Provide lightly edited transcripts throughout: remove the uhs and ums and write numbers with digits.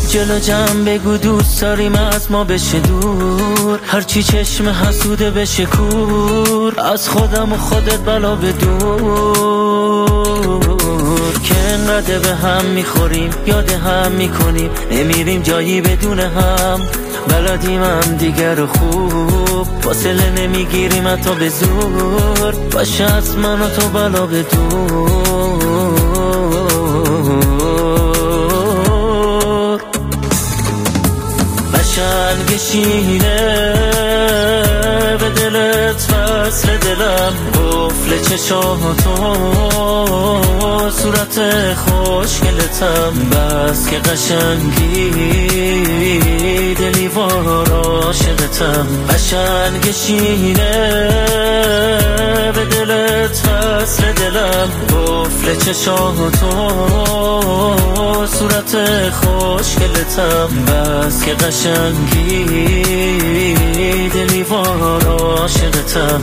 جلو جمع بگو دوست داریم از ما بشه دور، هرچی چشم حسوده بشه کور، از خودم و خودت بلا بدور. که انقدر به هم میخوریم یاد هم میکنیم، نمیریم جایی بدون هم، بلدیم هم دیگر رو خوب، فاصله نمیگیریم حتی به زور، باشه از من و تو بلا بدور. قشنگ شینه به دلت وصل دلم، قفل چشاتو صورت خوشگلتم، بس که قشنگی دلیوار عاشقتم. قشنگ شینه به دلت وصل دلم، قفل چشاتو صورت خوشگلتم، بس که قشنگی دلیوار عاشقتم.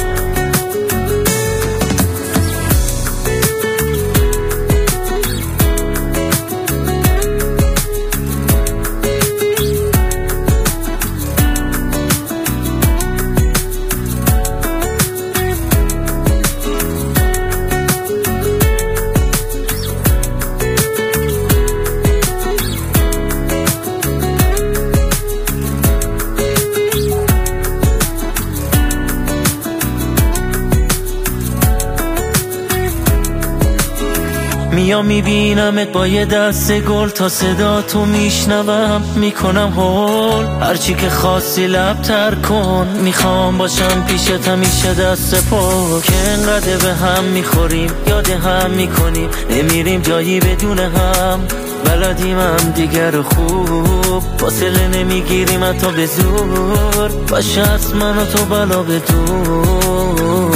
میام میبینمت با یه دست گل، تا صدا تو میشنوم میکنم هول، هرچی که خواستی لبتر کن، میخوام باشم پیشت همیشه دست پا. که انقدر به هم میخوریم یاد هم میکنیم، نمیریم جایی بدون هم، بلدیم هم دیگر خوب، فاصله نمیگیریم حتی به زور، باشه از من و تو بلا بدور.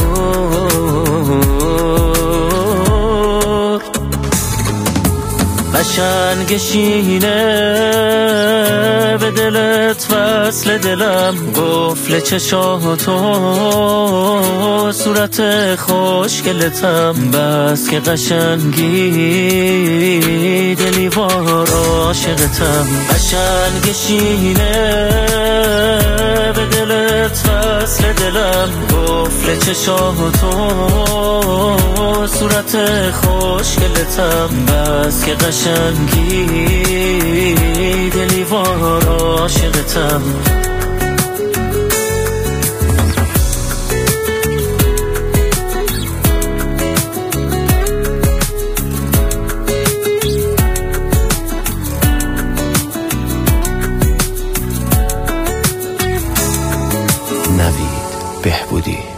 قشنگ شینه به دلت وصل دلم، قفل چشاتو صورت خوشگلتم، بس که قشنگی دلیوار عاشقتم. قشنگ شینه به دلت وصل دلم، قفل چشاتو صورت خوشگلتم، بس که قشنگی دلیوار عاشقتم. نوید بهبودی.